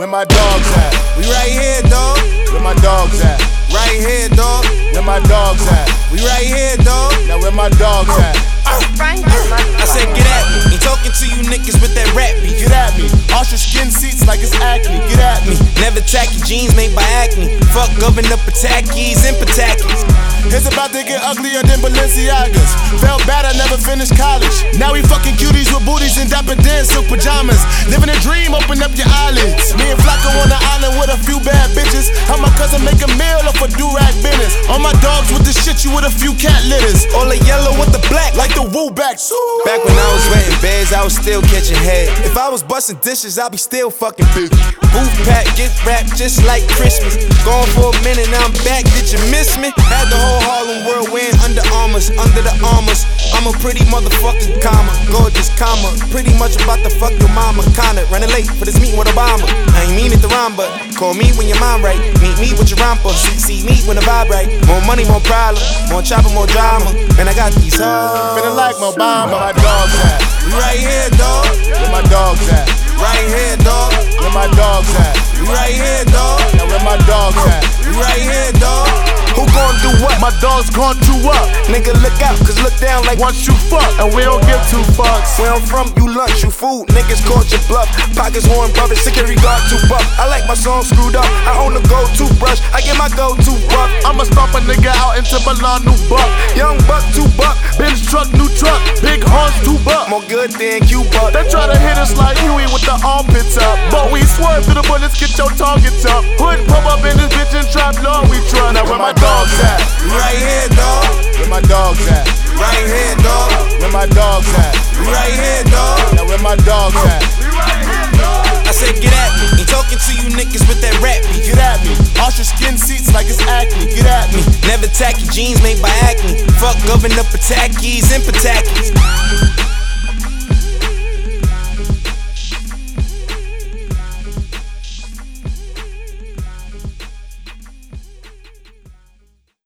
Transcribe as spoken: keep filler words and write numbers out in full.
Where my dogs at? We right here, dog. Where my dogs at? Right here, dog. Where my dogs at? We right here, dog. Now where my dogs at? I said get at me. Ain't talking to you niggas with that rap beef. Get at me. Ultra skin seats like it's acne. Get at me. Never tacky jeans made by acne. Fuck governed up Patakis and Patakis. It's about to get uglier than Balenciagas. Felt bad I never finished college. Now we fucking cuties with booties and dapper dance silk pajamas. Living a dream, open up your eyelids. Me and Flacco on the island with a few bad bitches. Help my cousin make a meal off a do-rag business. All my dogs with the shit, you with a few cat litters. All the yellow with the black, like the woo back. Back when I was wetting beds, I was still catching head. If I was busting dishes, I'd be still fucking big. Booth pack, get wrapped just like Christmas. Gone for a minute, now I'm back, did you miss me? Had the whole Harlem world wearing Under Armours, under the armors. I'm a pretty motherfucking comma, gorgeous comma. Pretty much about to fuck your mama, kinda running late for this meeting with Obama. I ain't mean it to rhyme, but call me when your mind right. Meet me with your romper, see, see me when the vibe right. More money, more problem, more chopper, more drama. Man, I got these hoes. Feeling like Obama. Where my dogs at? We right here, dog. Where my dogs at? Right here, dog. Where my dogs at? We right here, dog. Now where my dogs at? We right here, dog. Who gon' do what? My dogs gon' do up. Nigga, look out, cause look down like once you fuck, and we don't give two fucks. Where I'm from, you lunch, you food. Niggas caught your bluff. Pockets worn, brothers, security guard too buff. I like my song screwed up. I own a gold toothbrush. I get my go-to buck. I'ma stomp a nigga out into Milan, new buck. Young buck, two buck. Benz truck, new truck. Big horns, two buck. More good than Cuba. They try to hit us like Huey with the armpits up, but we swerve through the bullets, get your targets up. Hood pop up in this bitch and trap law we trust. Now where my dogs at? We right here, dog. Where my dogs at? Right here, dog. Where my dogs at? We right here, dog. Now where my dogs at? We right here, dog. I said get at me. Ain't talking to you niggas with that rap beef. Get at me. Ultra skin seats like it's acne. Get at me. Never tacky jeans made by acne. Fuck governed up Patakis and Patakis.